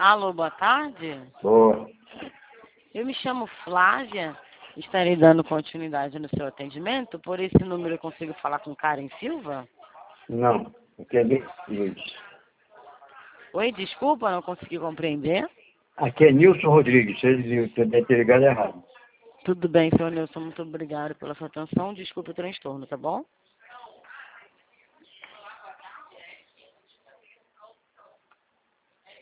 Alô, boa tarde. Boa. Eu me chamo Flávia. Estarei dando continuidade no seu atendimento. Por esse número eu consigo falar com Karen Silva? Não, aqui é bem Rodrigues. Oi, desculpa, não consegui compreender. Aqui é Nilson Rodrigues, vocês devem ter ligado errado. Tudo bem, senhor Nilson. Muito obrigado pela sua atenção. Desculpe o transtorno, tá bom?